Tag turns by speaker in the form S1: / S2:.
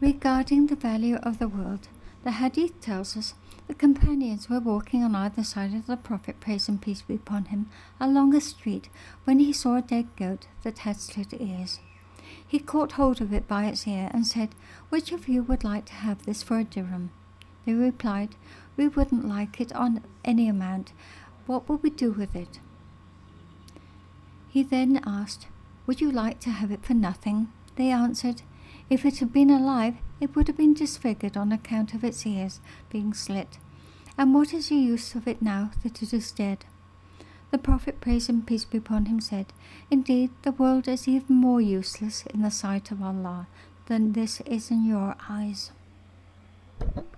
S1: Regarding the value of the world, the Hadith tells us the companions were walking on either side of the Prophet, praise and peace be upon him, along a street when he saw a dead goat that had slit ears. He caught hold of it by its ear and said, "Which of you would like to have this for a dirham?" They replied, "We wouldn't like it on any amount. What will we do with it?" He then asked, "Would you like to have it for nothing?" They answered, "If it had been alive, it would have been disfigured on account of its ears being slit. And what is the use of it now that it is dead?" The Prophet, praise and peace be upon him, said, "Indeed, the world is even more useless in the sight of Allah than this is in your eyes."